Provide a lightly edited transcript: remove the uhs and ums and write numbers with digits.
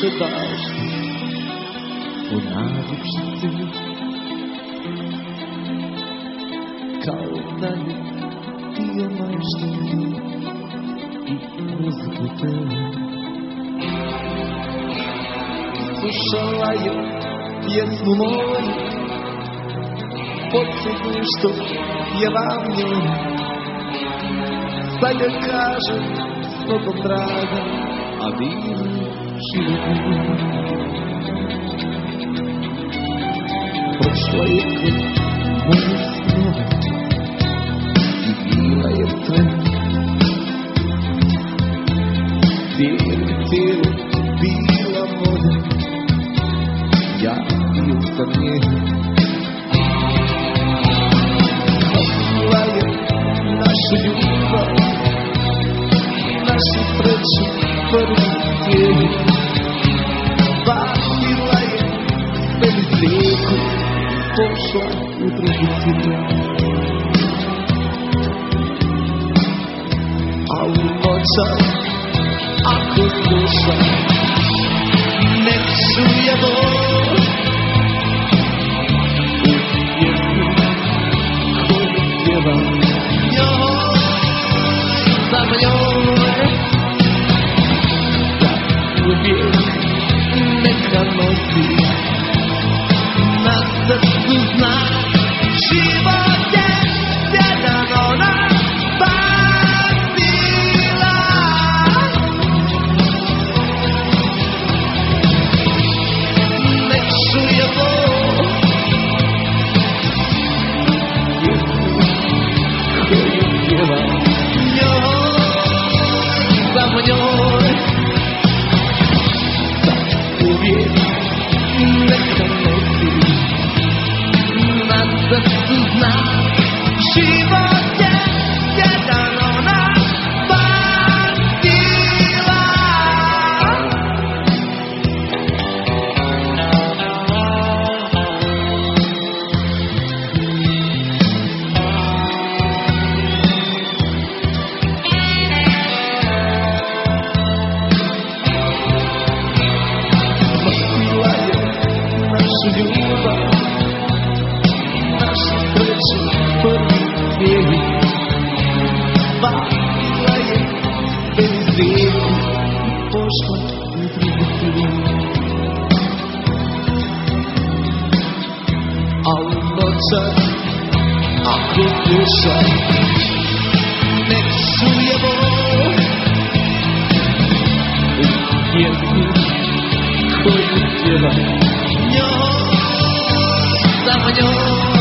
se bašti u naručiti, kao da je bio majštin i uzbute. Slušala je pjesmu moju, podsjetnu što pjevam njoj. Sad joj kažem s tobom draga, a divno život. Prošla je kroz moje snove i bila je sve. Cijelu bila moja, ja bio sam nje. Spasila je našu ljubav, našu sreću, prvi cijeli. Spasila je sve mi slijeku, pošla u drugi svijet. A u noćas, ako sluša, nek čuje Bog u pjesmu koju pjevam njoj, samo njoj. Da uvijek neka nosi na srcu znak, život je jedan ona. Ako sluša, nek čuje Bog u pjesmu koju pjevam njoj, samo njoj.